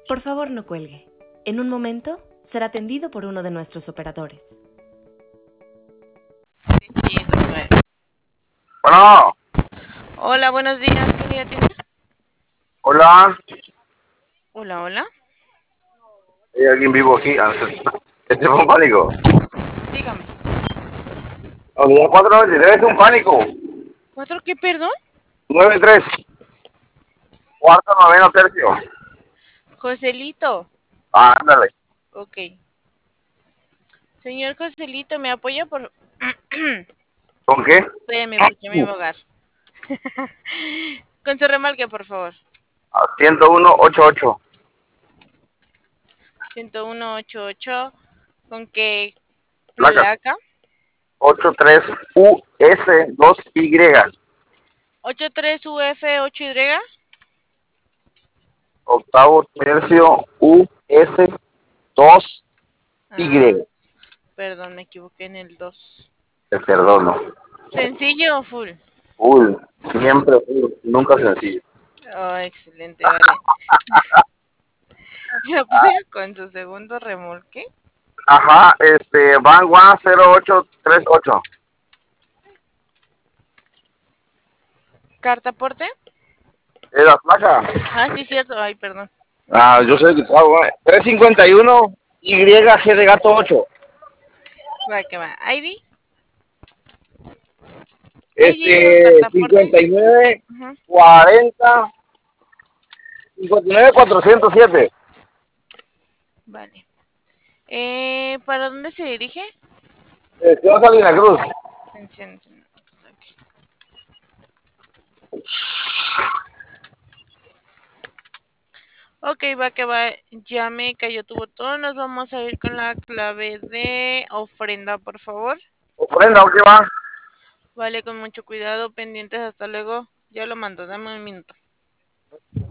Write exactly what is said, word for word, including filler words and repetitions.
Por favor, no cuelgue. En un momento será atendido por uno de nuestros operadores. Bueno, Hola, buenos días. ¿Quién le atiende? hola, Hola, hola. hay alguien vivo aquí. Ah, este fue un pánico. Dígame. Unidad cuatro noventa y tres es un pánico. ¿Cuatro qué, perdón? Nueve tres, cuarto, noveno, tercio. Joselito. Ah, ándale. Ok. Señor Joselito, ¿me apoya por...? ¿Con qué? Espérame, porque me iba a ahogar. Con su remolque, por favor. ciento uno, ochenta y ocho. ciento uno ochenta y ocho. ¿Con qué Placas. placa? ochenta y tres U S dos Y. ochenta y tres U F ocho Y. Octavo tercio U S dos Ah, Y. perdón, me equivoqué en el dos. Te perdono. ¿Sencillo o full? Full. Siempre full. Nunca sencillo. Oh, excelente, vale. ¿Me apoya con su segundo remolque? Ajá, este, Van One cero ocho tres ocho. ¿Cartaporte? ¿Es la placa? Ah, sí, cierto. Ay, perdón. Ah, yo sé que trabajo. trescientos cincuenta y uno Y G de gato ocho. Va, que va. I D. I D o Este, cartaporte. cincuenta y nueve Ujú. cuarenta cincuenta y nueve cuatrocientos siete. Vale. Eh, ¿para dónde se dirige? Este, Salina Cruz. Atención, señor. Ok. Ok, va que va. Ya me cayó tu botón. Nos vamos a ir con la clave de ofrenda, por favor. Ofrenda, ¿o qué va? Vale, con mucho cuidado, pendientes. Hasta luego. Ya lo mando. Dame un minuto.